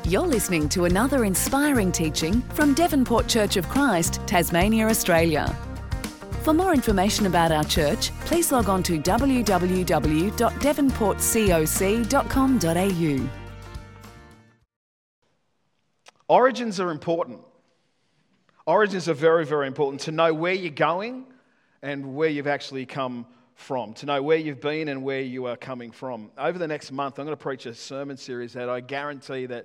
You're listening to another inspiring teaching from Devonport Church of Christ, Tasmania, Australia. For more information about our church, please log on to www.devonportcoc.com.au. Origins are important. Origins are very, very important to know where you're going and where you've actually come from, to know where you've been and where you are coming from. Over the next month, I'm going to preach a sermon series that I guarantee that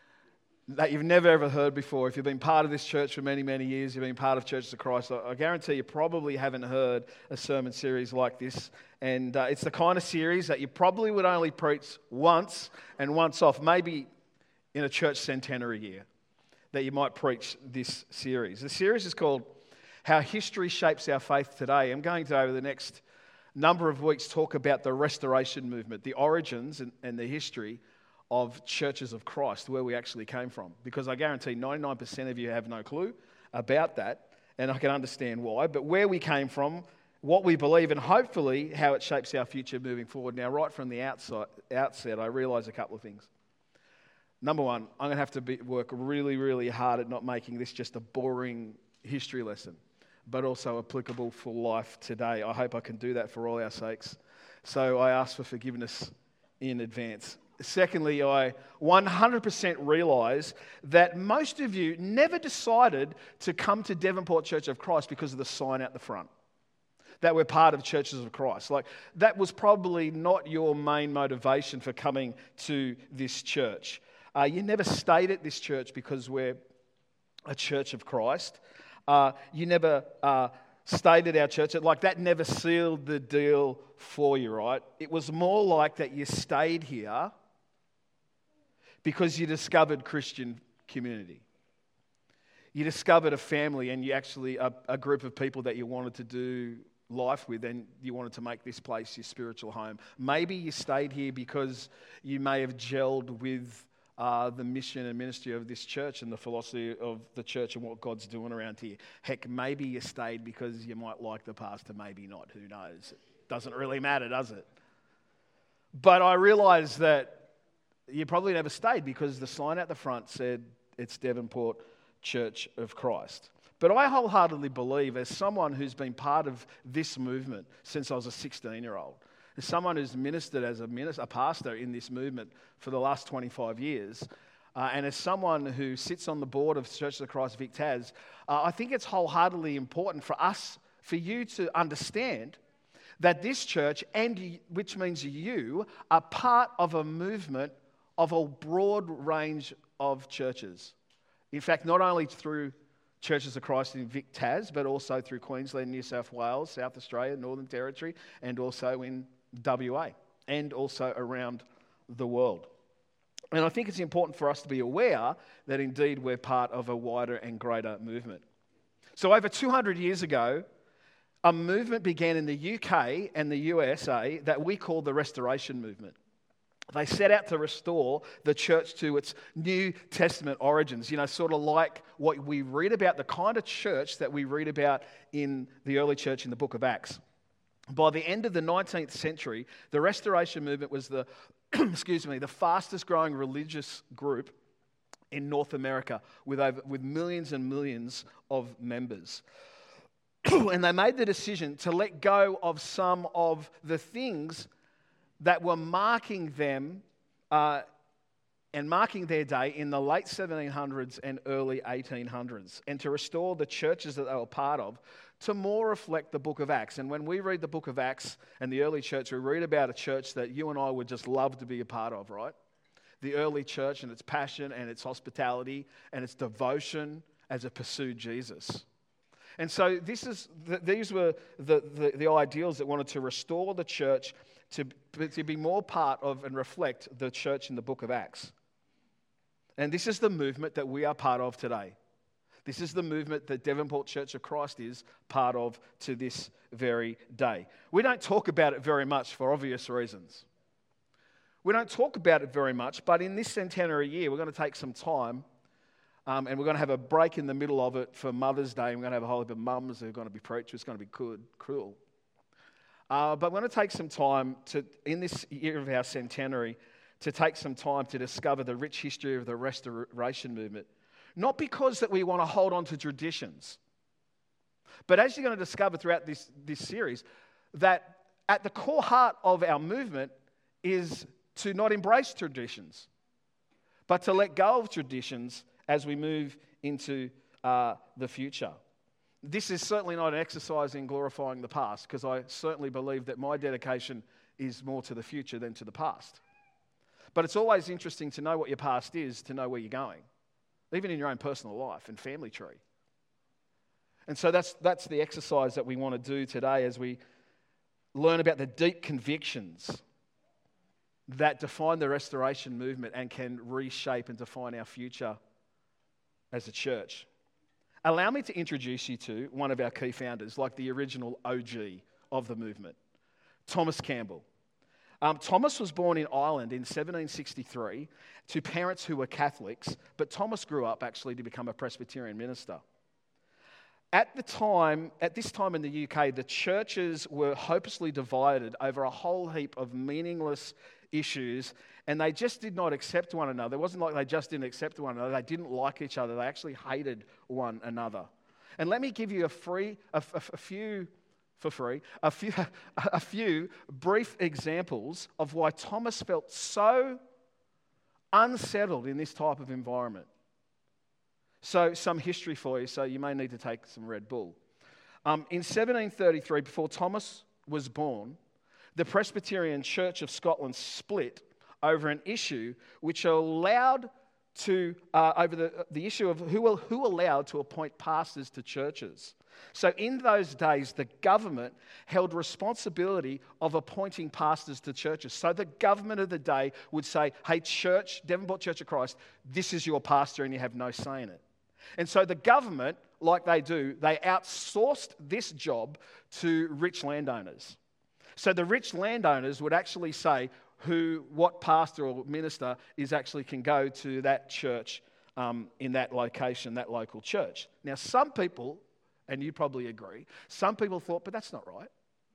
you've never ever heard before. If you've been part of this church for many, many years, you've been part of Churches of Christ, I guarantee you probably haven't heard a sermon series like this. And it's the kind of series that you probably would only preach once and once off, maybe in a church centenary year, that you might preach this series. The series is called How History Shapes Our Faith Today. I'm going to, over the next number of weeks, talk about the restoration movement, the origins and the history of Churches of Christ, where we actually came from. Because I guarantee 99% of you have no clue about that, and I can understand why. But where we came from, what we believe, and hopefully how it shapes our future moving forward. Now, right from the outset, I realise a couple of things. Number one, I'm going to have to work really, really hard at not making this just a boring history lesson, but also applicable for life today. I hope I can do that for all our sakes. So I ask for forgiveness in advance. Secondly, I 100% realise that most of you never decided to come to Devonport Church of Christ because of the sign out the front, that we're part of Churches of Christ. Like, that was probably not your main motivation for coming to this church. You never stayed at this church because we're a Church of Christ. You never stayed at our church. Like, that never sealed the deal for you, right? It was more like that you stayed here because you discovered Christian community. You discovered a family, and you actually a group of people that you wanted to do life with, and you wanted to make this place your spiritual home. Maybe you stayed here because you may have gelled with the mission and ministry of this church and the philosophy of the church and what God's doing around here. Heck, maybe you stayed because you might like the pastor, maybe not, who knows? It doesn't really matter, does it? But I realise that you probably never stayed because the sign at the front said it's Devonport Church of Christ. But I wholeheartedly believe, as someone who's been part of this movement since I was a 16-year-old, as someone who's ministered as a pastor in this movement for the last 25 years, and as someone who sits on the board of Churches of Christ Vic Tas, I think it's wholeheartedly important for you to understand that this church, and which means you, are part of a movement of a broad range of churches. In fact, not only through Churches of Christ in Vic Tas, but also through Queensland, New South Wales, South Australia, Northern Territory, and also in WA, and also around the world. And I think it's important for us to be aware that indeed we're part of a wider and greater movement. So over 200 years ago, a movement began in the UK and the USA that we call the Restoration Movement. They set out to restore the church to its New Testament origins, sort of like what we read about, the kind of church that we read about in the early church in the book of Acts. By the end of the 19th century, the Restoration Movement was the fastest growing religious group in North America with millions and millions of members. And they made the decision to let go of some of the things that were marking them and marking their day in the late 1700s and early 1800s, and to restore the churches that they were part of to more reflect the book of Acts. And when we read the book of Acts and the early church, we read about a church that you and I would just love to be a part of, right? The early church and its passion and its hospitality and its devotion as it pursued Jesus. And so these were the ideals that wanted to restore the church to be more part of and reflect the church in the book of Acts. And this is the movement that we are part of today. This is the movement that Devonport Church of Christ is part of to this very day. We don't talk about it very much for obvious reasons. We don't talk about it very much, but in this centenary year, we're going to take some time and we're going to have a break in the middle of it for Mother's Day. We're going to have a whole heap of mums who are going to be preachers. It's going to be good, cool. But we're going to take some time in this year of our centenary to take some time to discover the rich history of the Restoration movement, not because that we want to hold on to traditions, but as you're going to discover throughout this series, that at the core heart of our movement is to not embrace traditions, but to let go of traditions as we move into the future. This is certainly not an exercise in glorifying the past, because I certainly believe that my dedication is more to the future than to the past. But it's always interesting to know what your past is, to know where you're going, even in your own personal life and family tree. And so that's the exercise that we want to do today as we learn about the deep convictions that define the Restoration movement and can reshape and define our future as a church. Allow me to introduce you to one of our key founders, like the original OG of the movement, Thomas Campbell. Thomas was born in Ireland in 1763 to parents who were Catholics, but Thomas grew up actually to become a Presbyterian minister. At this time in the UK, the churches were hopelessly divided over a whole heap of meaningless issues, and they just did not accept one another. It wasn't like they just didn't accept one another. They didn't like each other. They actually hated one another. And let me give you a few brief examples of why Thomas felt so unsettled in this type of environment. So some history for you, so you may need to take some Red Bull. In 1733, before Thomas was born, the Presbyterian Church of Scotland split over an issue which allowed over the issue of who allowed to appoint pastors to churches. So in those days, the government held responsibility of appointing pastors to churches. So the government of the day would say, hey, church, Devonport Church of Christ, this is your pastor and you have no say in it. And so the government, like they do, they outsourced this job to rich landowners. So the rich landowners would actually say what pastor or minister can go to that church in that location, that local church. Now, some people, and you probably agree, some people thought, but that's not right.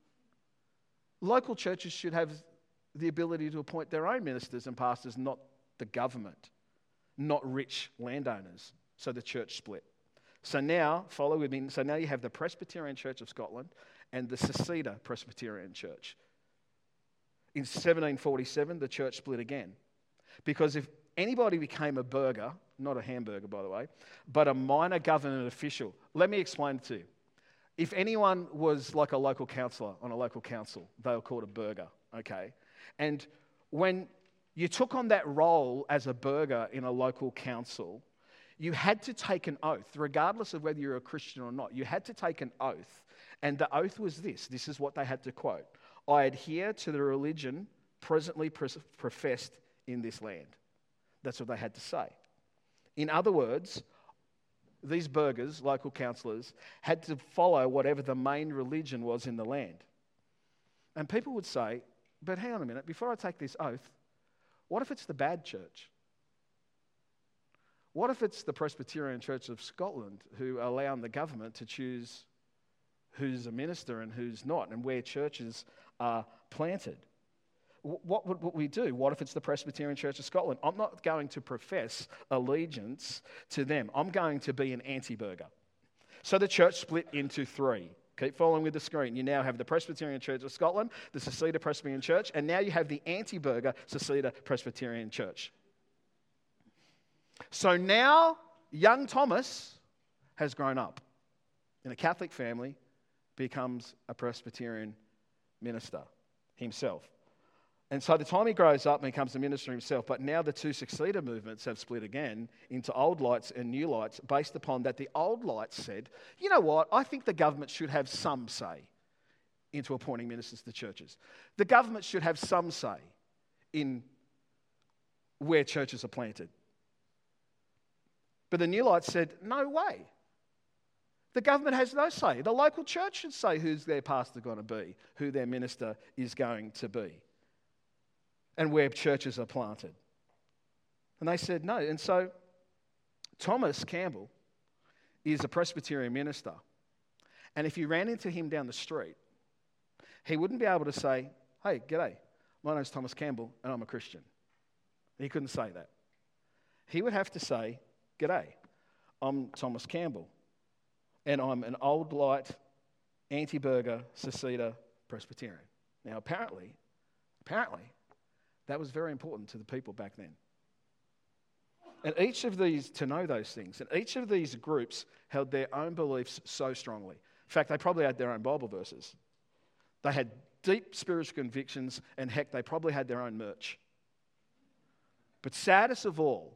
Local churches should have the ability to appoint their own ministers and pastors, not the government, not rich landowners. So the church split. So now, follow with me, so now you have the Presbyterian Church of Scotland and the Seceda Presbyterian Church. In 1747, the church split again. Because if anybody became a burgher, not a hamburger by the way, but a minor government official, let me explain it to you. If anyone was like a local councillor on a local council, they were called a burgher, okay? And when you took on that role as a burgher in a local council, you had to take an oath, regardless of whether you're a Christian or not. You had to take an oath, and the oath was this. This is what they had to quote. I adhere to the religion presently professed in this land. That's what they had to say. In other words, these burghers, local councillors, had to follow whatever the main religion was in the land. And people would say, but hang on a minute, before I take this oath, what if it's the bad church? What if it's the Presbyterian Church of Scotland who are allowing the government to choose who's a minister and who's not, and where churches are planted? What would we do? What if it's the Presbyterian Church of Scotland? I'm not going to profess allegiance to them. I'm going to be an anti-burgher. So the church split into three. Keep following with the screen. You now have the Presbyterian Church of Scotland, the Seceda Presbyterian Church, and now you have the anti-burgher Seceda Presbyterian Church. So now, young Thomas has grown up in a Catholic family, becomes a Presbyterian minister himself. And so the time he grows up and becomes a minister himself, but now the two Seceda movements have split again into old lights and new lights, based upon that the old lights said, you know what, I think the government should have some say into appointing ministers to churches. The government should have some say in where churches are planted. But the New Lights said, no way. The government has no say. The local church should say who's their pastor going to be, who their minister is going to be, and where churches are planted. And they said no. And so Thomas Campbell is a Presbyterian minister. And if you ran into him down the street, he wouldn't be able to say, hey, g'day, my name's Thomas Campbell and I'm a Christian. He couldn't say that. He would have to say, "G'day, I'm Thomas Campbell, and I'm an old light, anti-burger, seceder Presbyterian." Now, apparently, that was very important to the people back then. And each of these, to know those things, and each of these groups held their own beliefs so strongly. In fact, they probably had their own Bible verses. They had deep spiritual convictions, and heck, they probably had their own merch. But saddest of all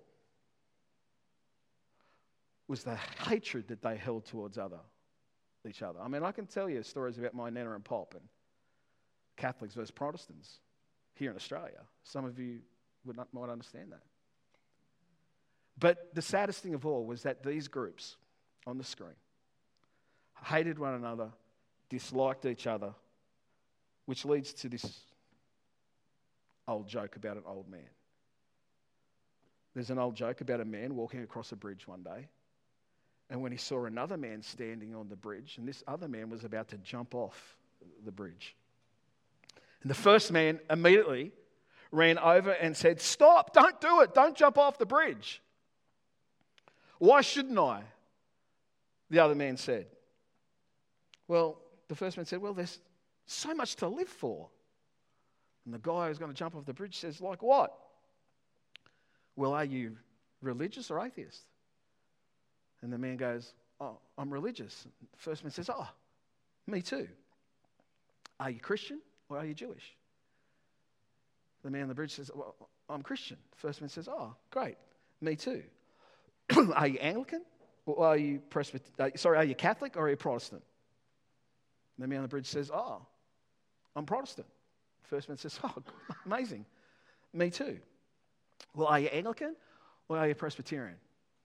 was the hatred that they held towards each other. I mean, I can tell you stories about my Nana and Pop and Catholics versus Protestants here in Australia. Some of you might understand that. But the saddest thing of all was that these groups on the screen hated one another, disliked each other, which leads to this old joke about an old man. There's an old joke about a man walking across a bridge one day, and when he saw another man standing on the bridge, and this other man was about to jump off the bridge. And the first man immediately ran over and said, "Stop, don't do it, don't jump off the bridge." "Why shouldn't I?" the other man said. Well, the first man said, "Well, there's so much to live for." And the guy who's going to jump off the bridge says, "Like what?" "Well, are you religious or atheist?" And the man goes, "Oh, I'm religious." The first man says, "Oh, me too." "Are you Christian or are you Jewish?" The man on the bridge says, "Well, I'm Christian." The first man says, "Oh, great, me too." "Are you Anglican or are you are you Catholic or are you Protestant?" And the man on the bridge says, "Oh, I'm Protestant." The first man says, "Oh, amazing, me too." "Well, are you Anglican or are you Presbyterian?"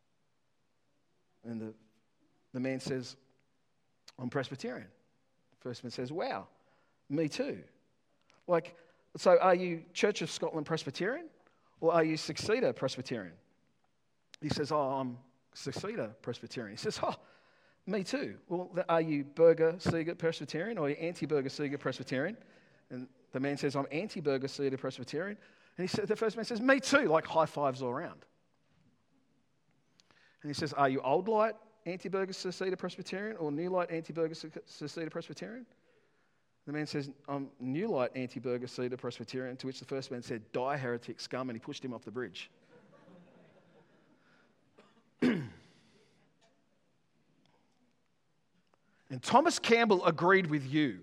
And the man says, "I'm Presbyterian." The first man says, "Wow, me too." So are you Church of Scotland Presbyterian or are you Succeder Presbyterian? He says, "Oh, I'm Succeder Presbyterian." He says, "Oh, me too." "Well, are you Burger Seeger Presbyterian or are you anti-Burger Seeger Presbyterian?" And the man says, "I'm anti-Burger Seeger Presbyterian." And the first man says, "Me too," like high fives all around. And he says, "Are you Old Light anti-Burger Seceder Presbyterian or New Light anti-Burger Seceder Presbyterian?" The man says, "I'm New Light anti-Burger Seceder Presbyterian," to which the first man said, "Die, heretic scum," and he pushed him off the bridge. And Thomas Campbell agreed with you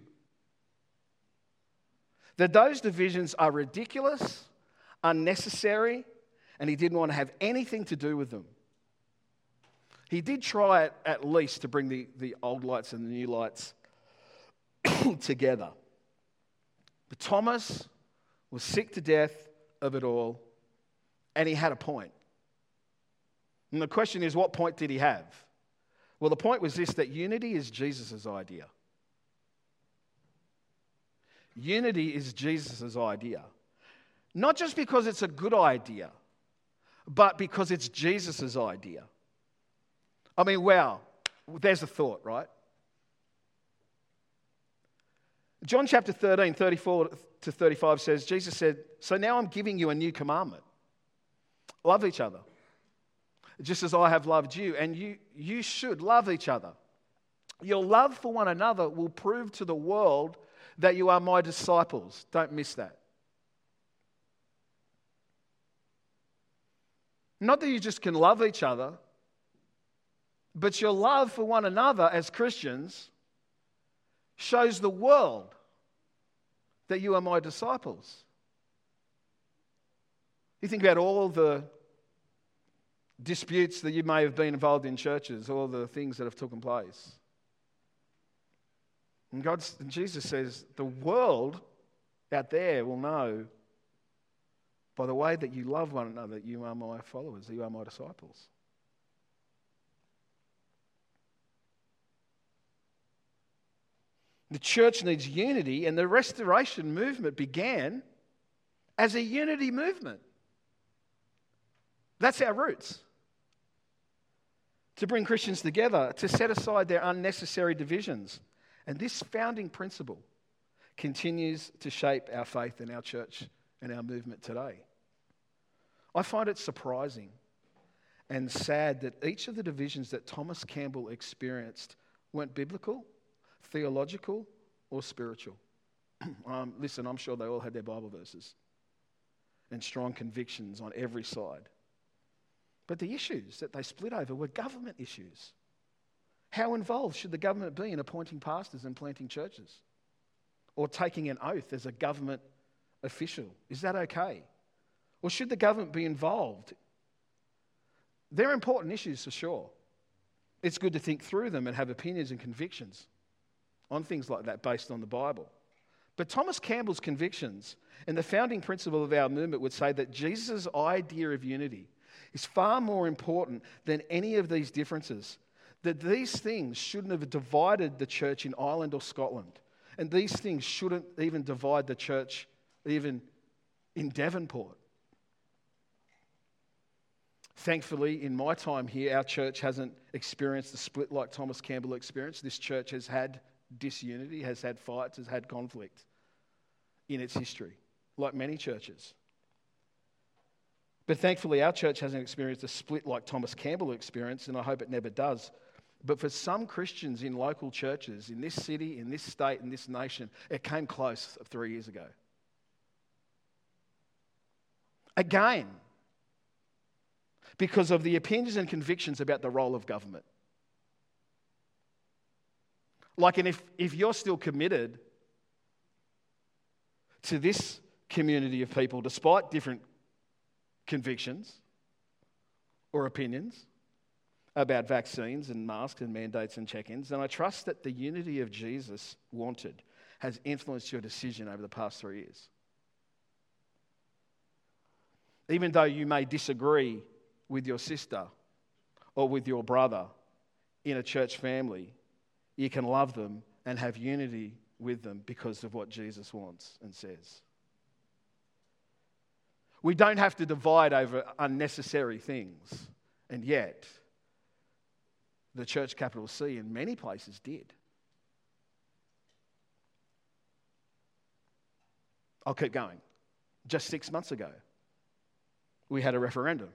that those divisions are ridiculous, unnecessary, and he didn't want to have anything to do with them. He did try at least to bring the old lights and the new lights together. But Thomas was sick to death of it all, and he had a point. And the question is, what point did he have? Well, the point was this, that unity is Jesus' idea. Unity is Jesus' idea. Not just because it's a good idea, but because it's Jesus' idea. I mean, wow, there's a thought, right? John chapter 13, 34 to 35 says, Jesus said, "So now I'm giving you a new commandment. Love each other, just as I have loved you, and you should love each other. Your love for one another will prove to the world that you are my disciples." Don't miss that. Not that you just can love each other, but your love for one another as Christians shows the world that you are my disciples. You think about all the disputes that you may have been involved in churches, all the things that have taken place. And Jesus says, the world out there will know by the way that you love one another that you are my followers, that you are my disciples. The church needs unity, and the restoration movement began as a unity movement. That's our roots. To bring Christians together, to set aside their unnecessary divisions. And this founding principle continues to shape our faith in our church and our movement today. I find it surprising and sad that each of the divisions that Thomas Campbell experienced weren't biblical, theological, or spiritual. Listen, I'm sure they all had their Bible verses and strong convictions on every side. But the issues that they split over were government issues. How involved should the government be in appointing pastors and planting churches? Or taking an oath as a government official? Is that okay? Or should the government be involved? They're important issues for sure. It's good to think through them and have opinions and convictions on things like that based on the Bible. But Thomas Campbell's convictions and the founding principle of our movement would say that Jesus' idea of unity is far more important than any of these differences. That these things shouldn't have divided the church in Ireland or Scotland. And these things shouldn't even divide the church even in Devonport. Thankfully, in my time here, our church hasn't experienced a split like Thomas Campbell experienced. This church has had disunity, has had fights, has had conflict in its history, like many churches. But thankfully, our church hasn't experienced a split like Thomas Campbell experienced, and I hope it never does. But for some Christians in local churches, in this city, in this state, in this nation, it came close 3 years ago. Again, because of the opinions and convictions about the role of government. Like, and if you're still committed to this community of people, despite different convictions or opinions about vaccines and masks and mandates and check-ins, then I trust that the unity of Jesus wanted has influenced your decision over the past 3 years. Even though you may disagree with your sister or with your brother in a church family, you can love them and have unity with them because of what Jesus wants and says. We don't have to divide over unnecessary things, and yet the church capital C in many places did. I'll keep going. Just 6 months ago, we had a referendum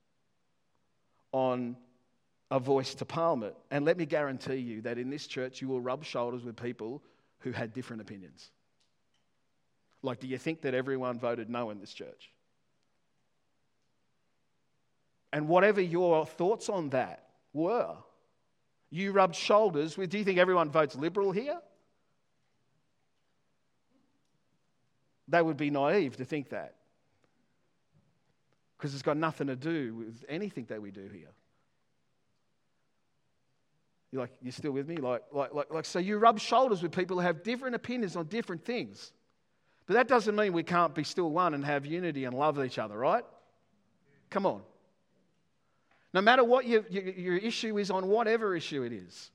on a voice to Parliament. And let me guarantee you that in this church you will rub shoulders with people who had different opinions. Like, do you think that everyone voted no in this church? And whatever your thoughts on that were, you rubbed shoulders with, do you think everyone votes Liberal here? They would be naive to think that. Because it's got nothing to do with anything that we do here. You're still with me? So you rub shoulders with people who have different opinions on different things. But that doesn't mean we can't be still one and have unity and love each other, right? Come on. No matter what your issue is on whatever issue it is.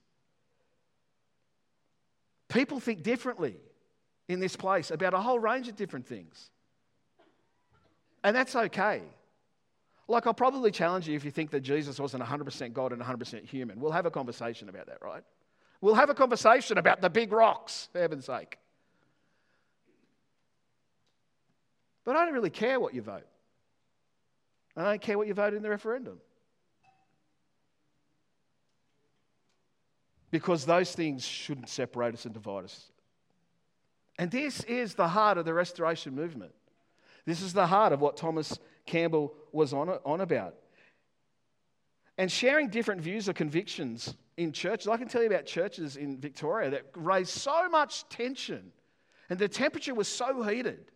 People think differently in this place about a whole range of different things. And that's okay. Like, I'll probably challenge you if you think that Jesus wasn't 100% God and 100% human. We'll have a conversation about that, right? We'll have a conversation about the big rocks, for heaven's sake. But I don't really care what you vote. I don't care what you voted in the referendum. Because those things shouldn't separate us and divide us. And this is the heart of the Restoration movement. This is the heart of what Thomas Campbell was on about. And sharing different views or convictions in churches. I can tell you about churches in Victoria that raised so much tension and the temperature was so heated.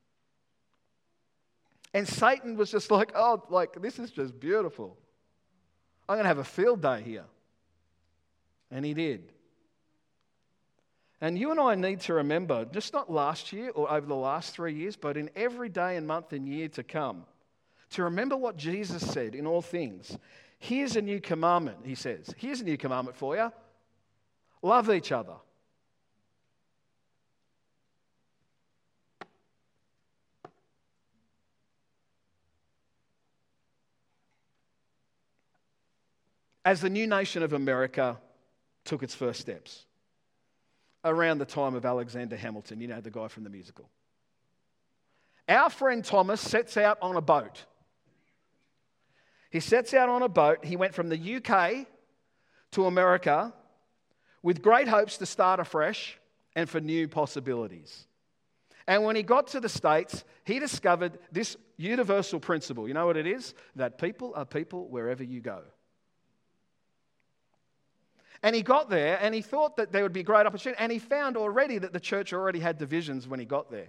And Satan was just like, this is just beautiful. I'm going to have a field day here. And he did. And you and I need to remember, just not last year or over the last 3 years, but in every day and month and year to come, to remember what Jesus said in all things. Here's a new commandment, he says. Here's a new commandment for you. Love each other. As the new nation of America took its first steps, around the time of Alexander Hamilton, you know, the guy from the musical. Our friend Thomas sets out on a boat He sets out on a boat. He went from the UK to America with great hopes to start afresh and for new possibilities. And when he got to the States, he discovered this universal principle. You know what it is? That people are people wherever you go. And he got there and he thought that there would be great opportunity. And he found already that the church already had divisions when he got there.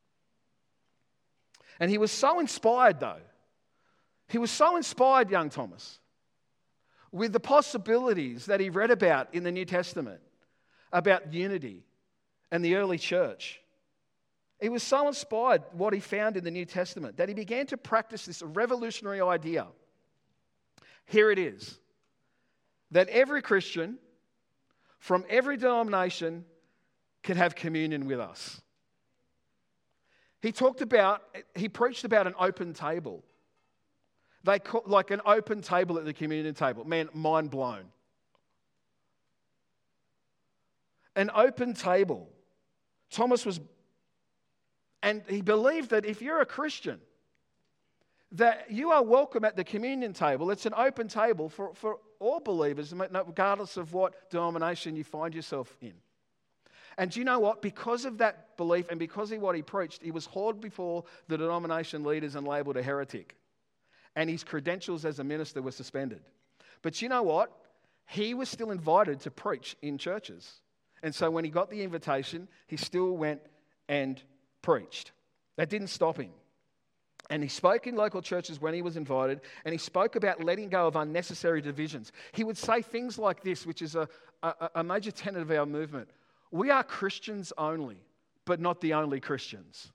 And he was so inspired, though. He was so inspired, young Thomas, with the possibilities that he read about in the New Testament, about unity and the early church. He was so inspired what he found in the New Testament that he began to practice this revolutionary idea. Here it is, that every Christian from every denomination can have communion with us. He preached about an open table. Like an open table at the communion table. Man, mind blown. An open table. And he believed that if you're a Christian, that you are welcome at the communion table. It's an open table for all believers, regardless of what denomination you find yourself in. And do you know what? Because of that belief and because of what he preached, he was hauled before the denomination leaders and labelled a heretic. And his credentials as a minister were suspended. But you know what? He was still invited to preach in churches. And so when he got the invitation, he still went and preached. That didn't stop him. And he spoke in local churches when he was invited, and he spoke about letting go of unnecessary divisions. He would say things like this, which is a major tenet of our movement. We are Christians only, but not the only Christians.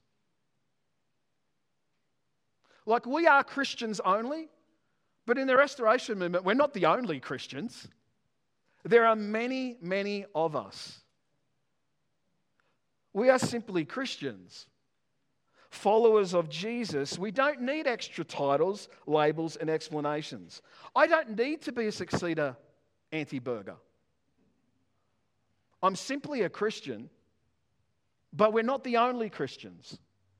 Like, we are Christians only, but in the Restoration movement, we're not the only Christians. There are many, many of us. We are simply Christians, followers of Jesus. We don't need extra titles, labels, and explanations. I don't need to be a successor anti-burger. I'm simply a Christian, but we're not the only Christians.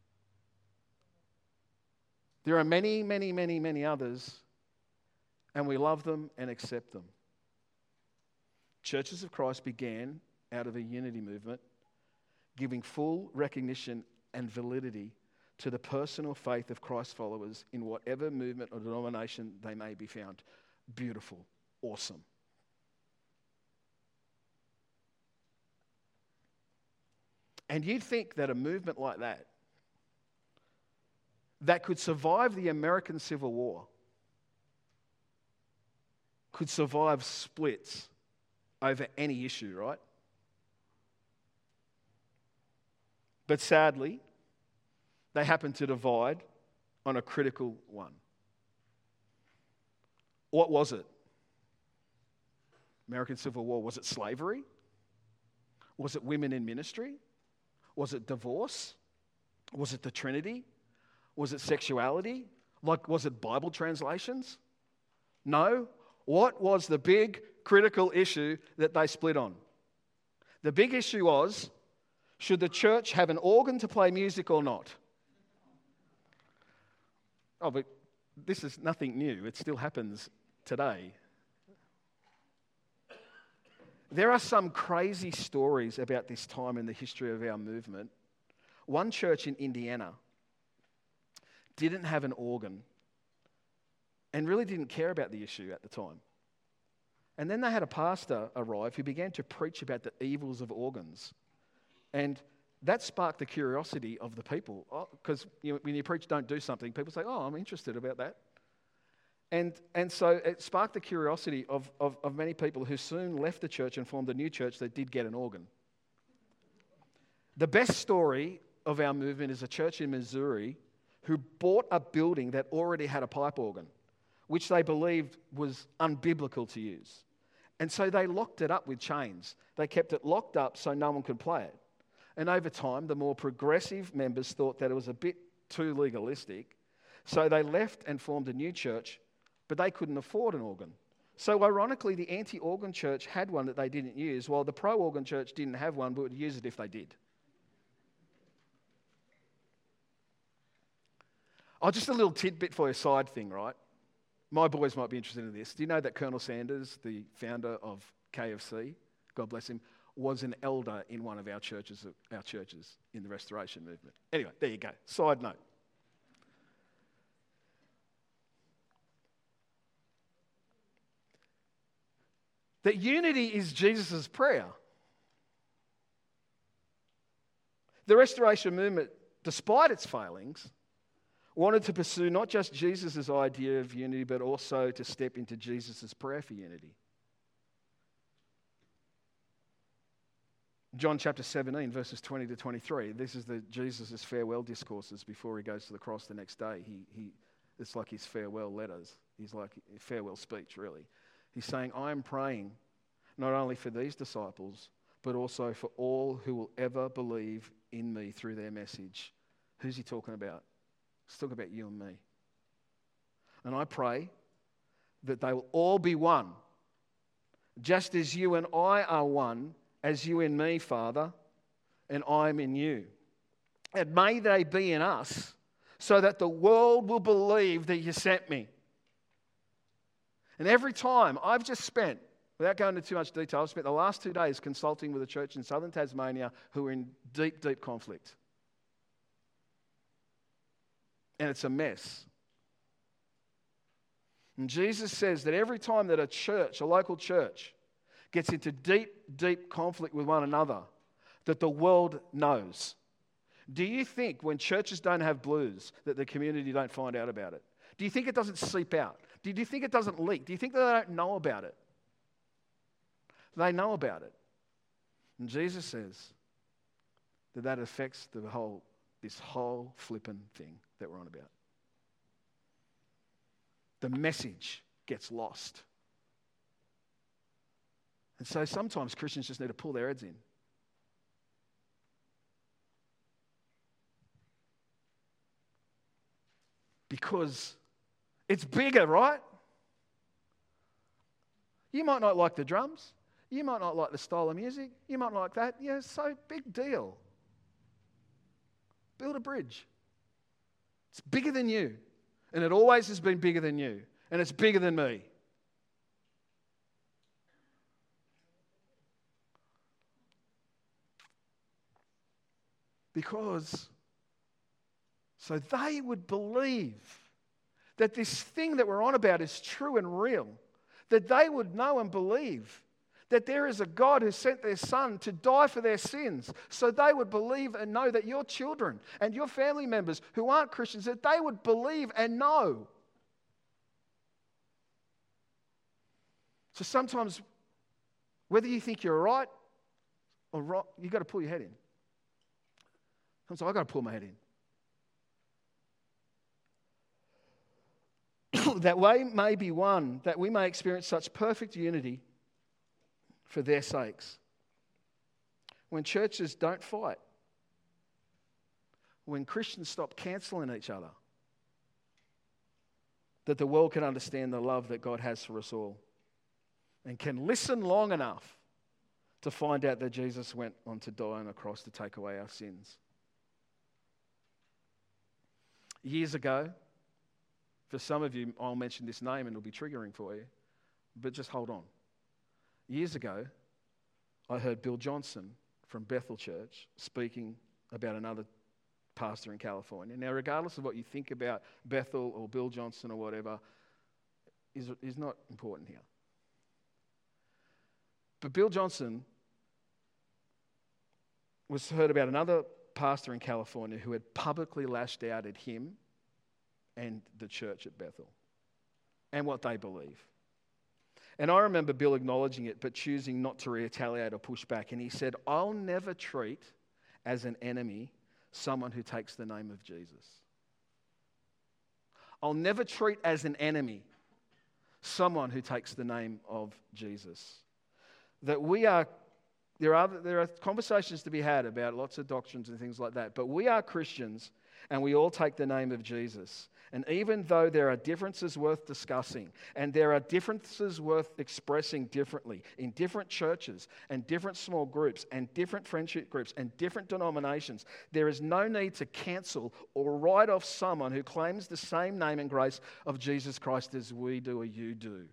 There are many, many, many, many others, and we love them and accept them. Churches of Christ began out of a unity movement, giving full recognition and validity to the personal faith of Christ followers in whatever movement or denomination they may be found. Beautiful, awesome. And you'd think that a movement like that could survive the American Civil War, could survive splits over any issue, right? But sadly, they happen to divide on a critical one. What was it? American Civil War, was it slavery? Was it women in ministry? Was it divorce? Was it the Trinity? Was it sexuality? Was it Bible translations? No. What was the big critical issue that they split on? The big issue was, should the church have an organ to play music or not? Oh, but this is nothing new. It still happens today. There are some crazy stories about this time in the history of our movement. One church in Indiana didn't have an organ and really didn't care about the issue at the time. And then they had a pastor arrive who began to preach about the evils of organs. And that sparked the curiosity of the people. Because when you preach, don't do something, people say, oh, I'm interested about that. And so it sparked the curiosity of many people who soon left the church and formed a new church that did get an organ. The best story of our movement is a church in Missouri who bought a building that already had a pipe organ, which they believed was unbiblical to use. And so they locked it up with chains. They kept it locked up so no one could play it. And over time, the more progressive members thought that it was a bit too legalistic. So they left and formed a new church, but they couldn't afford an organ. So ironically, the anti-organ church had one that they didn't use, while the pro-organ church didn't have one, but would use it if they did. Oh, just a little tidbit for your side thing, right? My boys might be interested in this. Do you know that Colonel Sanders, the founder of KFC, God bless him, was an elder in one of our churches in the Restoration Movement? Anyway, there you go. Side note. That unity is Jesus' prayer. The Restoration Movement, despite its failings, wanted to pursue not just Jesus' idea of unity, but also to step into Jesus' prayer for unity. John chapter 17, verses 20 to 23. This is Jesus' farewell discourses before he goes to the cross the next day. It's like his farewell letters. He's like a farewell speech, really. He's saying, I am praying not only for these disciples, but also for all who will ever believe in me through their message. Who's he talking about? He's talking about you and me. And I pray that they will all be one, just as you and I are one, as you in me, Father, and I am in you. And may they be in us, so that the world will believe that you sent me. And every time I've just spent, without going into too much detail, I've spent the last 2 days consulting with a church in southern Tasmania who are in deep, deep conflict. And it's a mess. And Jesus says that every time that a church, a local church, gets into deep, deep conflict with one another, that the world knows. Do you think when churches don't have blues that the community don't find out about it? Do you think it doesn't seep out? Do you think it doesn't leak? Do you think that they don't know about it? They know about it. And Jesus says that affects this whole flippin' thing that we're on about. The message gets lost. And so sometimes Christians just need to pull their heads in. Because it's bigger, right? You might not like the drums. You might not like the style of music. You might not like that. Yeah, so big deal. Build a bridge. It's bigger than you. And it always has been bigger than you. And it's bigger than me. Because so they would believe that this thing that we're on about is true and real. That they would know and believe that there is a God who sent their Son to die for their sins. So they would believe and know that your children and your family members who aren't Christians, that they would believe and know. So sometimes, whether you think you're right or wrong, you've got to pull your head in. Sometimes I've got to pull my head in. That we may be one, that we may experience such perfect unity for their sakes. When churches don't fight, when Christians stop cancelling each other, that the world can understand the love that God has for us all and can listen long enough to find out that Jesus went on to die on a cross to take away our sins. Years ago, for some of you, I'll mention this name and it'll be triggering for you, but just hold on. Years ago, I heard Bill Johnson from Bethel Church speaking about another pastor in California. Now, regardless of what you think about Bethel or Bill Johnson or whatever, is not important here. But Bill Johnson was heard about another pastor in California who had publicly lashed out at him and the church at Bethel and what they believe. And I remember Bill acknowledging it, but choosing not to retaliate or push back. And he said, I'll never treat as an enemy someone who takes the name of Jesus. I'll never treat as an enemy someone who takes the name of Jesus. That there are conversations to be had about lots of doctrines and things like that, but we are Christians and we all take the name of Jesus. And even though there are differences worth discussing, and there are differences worth expressing differently in different churches and different small groups and different friendship groups and different denominations, there is no need to cancel or write off someone who claims the same name and grace of Jesus Christ as we do or you do.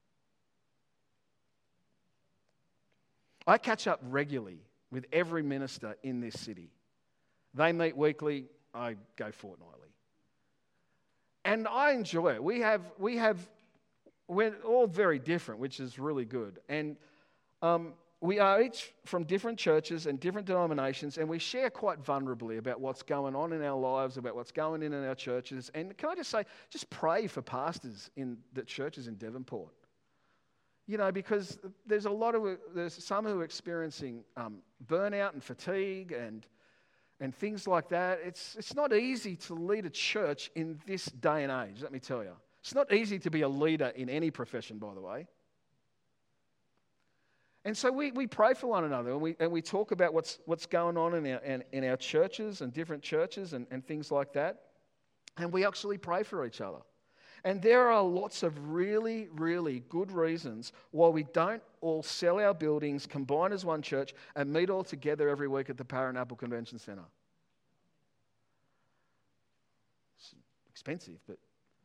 I catch up regularly with every minister in this city. They meet weekly, I go fortnightly. And I enjoy it. We're all very different, which is really good. And we are each from different churches and different denominations, and we share quite vulnerably about what's going on in our lives, about what's going on in our churches. And can I just say, just pray for pastors in the churches in Devonport. You know, because there's some who are experiencing burnout and fatigue and things like that. It's not easy to lead a church in this day and age, let me tell you. It's not easy to be a leader in any profession, by the way. And so we pray for one another, and we talk about what's going on in our churches and different churches and things like that. And we actually pray for each other. And there are lots of really, really good reasons why we don't all sell our buildings, combine as one church, and meet all together every week at the Paranapple Convention Centre. It's expensive, but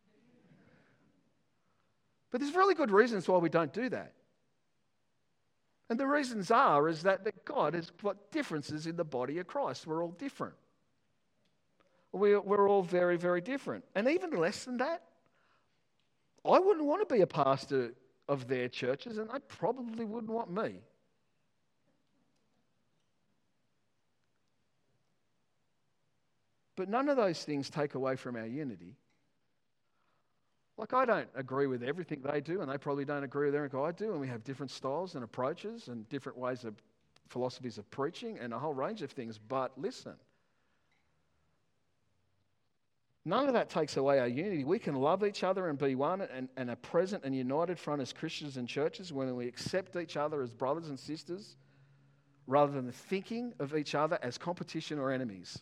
there's really good reasons why we don't do that. And the reasons is that God has put differences in the body of Christ. We're all different. We're all very, very different. And even less than that, I wouldn't want to be a pastor of their churches, and they probably wouldn't want me. But none of those things take away from our unity. Like, I don't agree with everything they do, and they probably don't agree with everything I do, and we have different styles and approaches and different ways of philosophies of preaching and a whole range of things. But listen, none of that takes away our unity. We can love each other and be one and a present and united front as Christians and churches when we accept each other as brothers and sisters rather than thinking of each other as competition or enemies.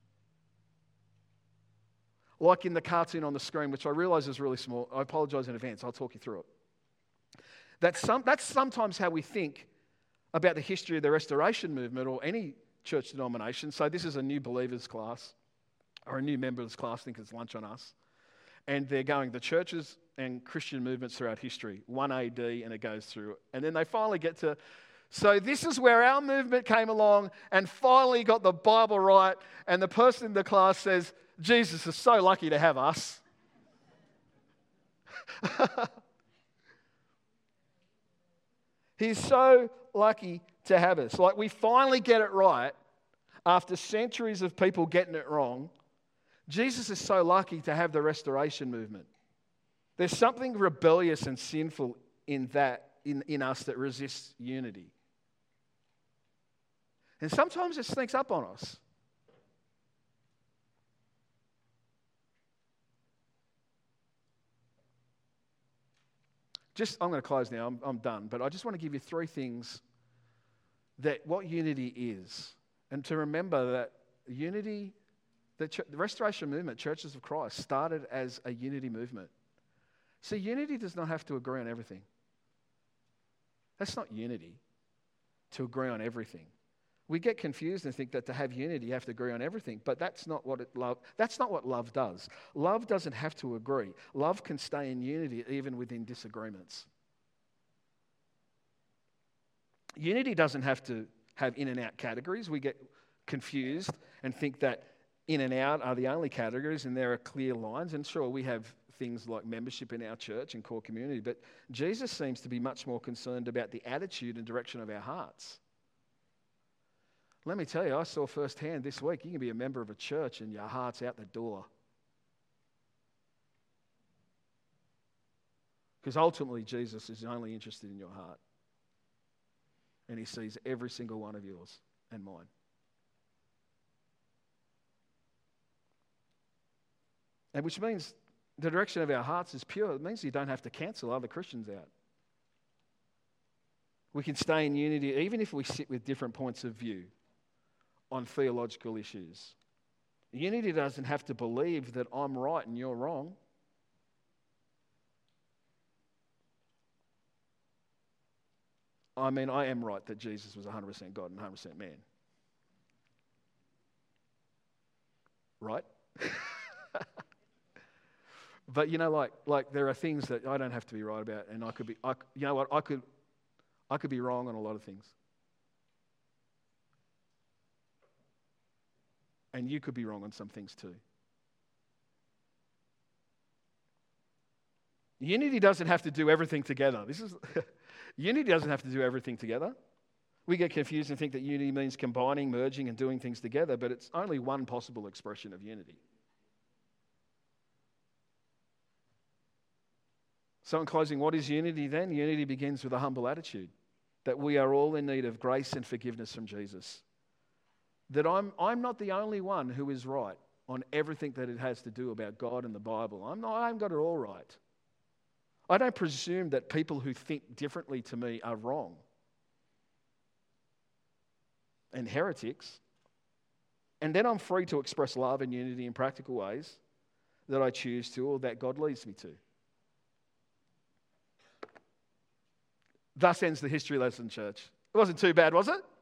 Like in the cartoon on the screen, which I realise is really small. I apologise in advance. I'll talk you through it. That's sometimes how we think about the history of the Restoration movement or any church denomination. So this is a new believers class or a new members class. I think it's Lunch on Us. And they're going the churches and Christian movements throughout history, 1 AD, and it goes through. And then they finally get to, so this is where our movement came along and finally got the Bible right. And the person in the class says, Jesus is so lucky to have us. He's so lucky to have us. Like, we finally get it right after centuries of people getting it wrong. Jesus is so lucky to have the Restoration movement. There's something rebellious and sinful in that, in us that resists unity. And sometimes it sneaks up on us. I'm going to close now, I'm done, but I just want to give you 3 things that what unity is. And to remember that unity, the Restoration movement, Churches of Christ, started as a unity movement. See, unity does not have to agree on everything. That's not unity, to agree on everything. We get confused and think that to have unity, you have to agree on everything, but that's not what love does. Love doesn't have to agree. Love can stay in unity even within disagreements. Unity doesn't have to have in and out categories. We get confused and think that in and out are the only categories and there are clear lines. And sure, we have things like membership in our church and core community, but Jesus seems to be much more concerned about the attitude and direction of our hearts. Let me tell you, I saw firsthand this week, you can be a member of a church and your heart's out the door. Because ultimately, Jesus is only interested in your heart. And he sees every single one of yours and mine. And which means the direction of our hearts is pure. It means you don't have to cancel other Christians out. We can stay in unity even if we sit with different points of view on theological issues. Unity doesn't have to believe that I'm right and you're wrong. I mean, I am right that Jesus was 100% God and 100% man. Right? But like there are things that I don't have to be right about, and I could be wrong on a lot of things. And you could be wrong on some things too. Unity doesn't have to do everything together. Unity doesn't have to do everything together. We get confused and think that unity means combining, merging, and doing things together, but it's only one possible expression of unity. So in closing, what is unity then? Unity begins with a humble attitude, that we are all in need of grace and forgiveness from Jesus. That I'm not the only one who is right on everything that it has to do about God and the Bible. I haven't got it all right. I don't presume that people who think differently to me are wrong and heretics. And then I'm free to express love and unity in practical ways that I choose to or that God leads me to. Thus ends the history lesson, church. It wasn't too bad, was it?